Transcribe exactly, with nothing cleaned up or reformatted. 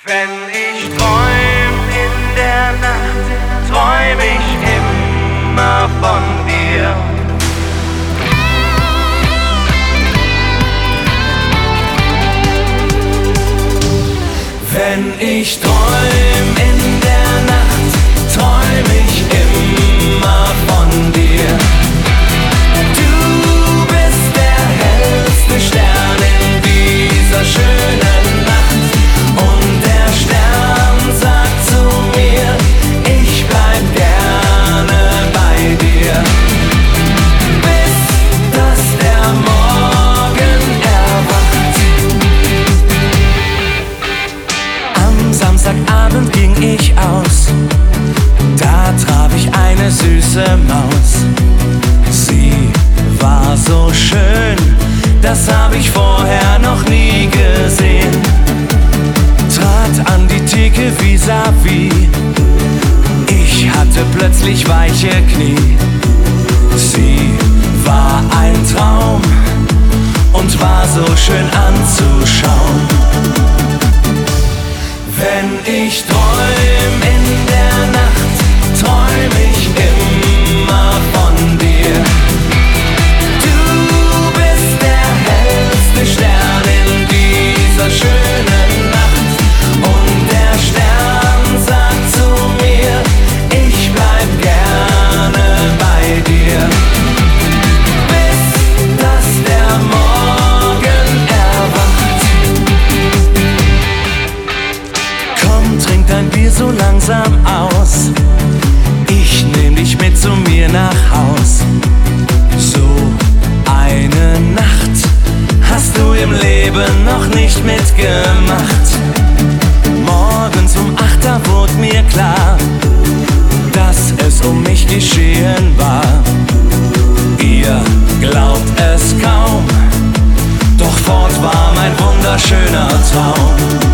Wenn ich träum in der Nacht, träum ich immer von dir. Wenn ich träum in der Nacht, träum ich immer von dir. Du bist der hellste Stern in dieser schönen Nacht. Und der Stern sagt zu mir, ich bleib gerne bei dir, bis dass der Morgen erwacht. Am Samstagabend ging ich aus, da traf ich eine süße Maus. Sie war so schön, das hab ich vorher noch nie gesehen. Trat an die Theke vis-à-vis, ich hatte plötzlich weiche Knie. Sie war ein Traum und war so schön anzuschauen. Wenn ich träum in der Nacht, träum ich immer von dir. Du bist der hellste Stern in dieser schönen Nacht. Und der Stern sagt zu mir, ich bleib gerne bei dir, bis dass der Morgen erwacht. Komm, trink dein Bier so langsam aus, ich nehm dich mit zu mir nach Haus. So eine Nacht hast du im Leben noch nicht mitgemacht. Morgens um acht, da wurde mir klar, dass es um mich geschehen war. Ihr glaubt es kaum, doch fort war mein wunderschöner Traum.